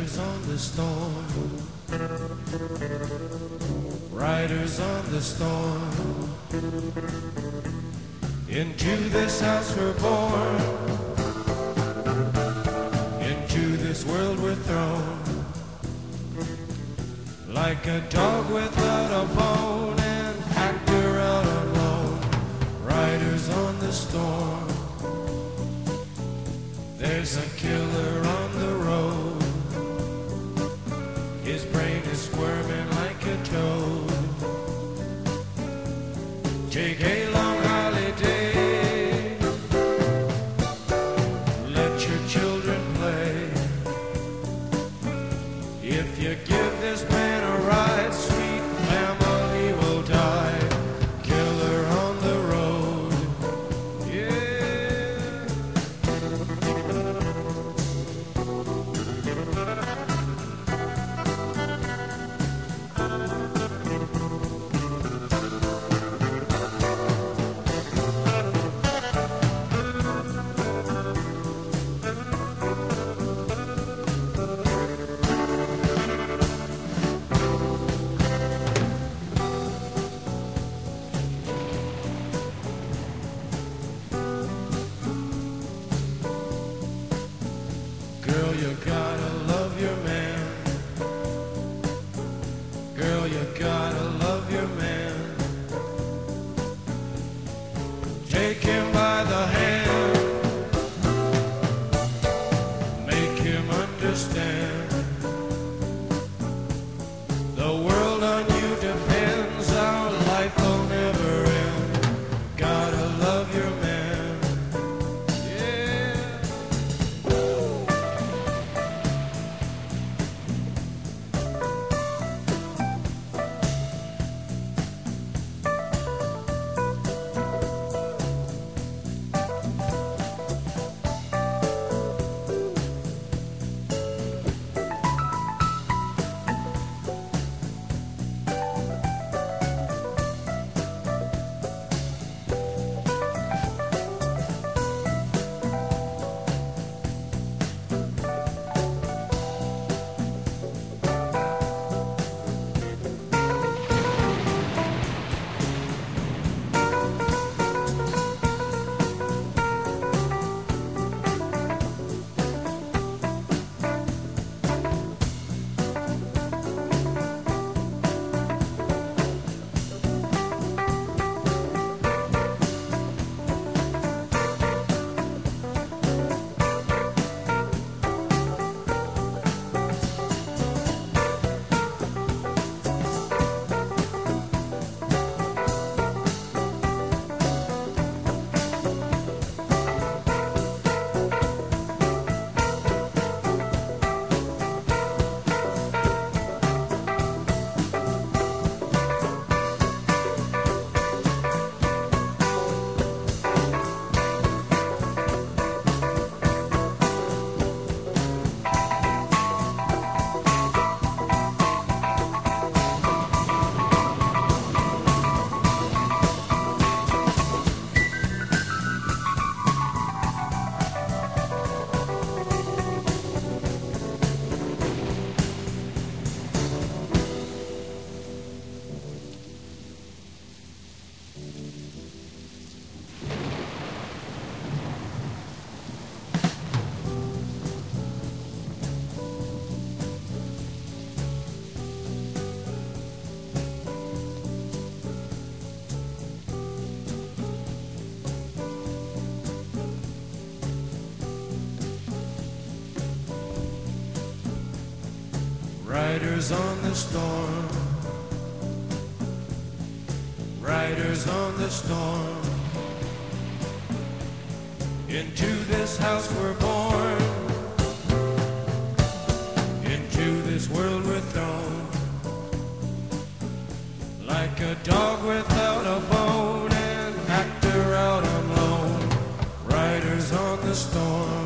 Riders on the storm, riders on the storm. Into this house we're born, into this world we're thrown. Like a dog without a bone, an actor out alone. Riders on the storm. There's a killer on the road. His brain is squirming like a toad. Take a long holiday. Let your children play. If you give this man a ride, sweet family will die. Killer on the road. Yeah. Girl, you gotta love your man. Girl, you gotta love your man. Take him by the hand. Make him understand. The world on you depends. Our life will never end. Gotta love your man. Riders on the storm, riders on the storm. Into this house we're born, into this world we're thrown. Like a dog without a bone, an actor out alone. Riders on the storm.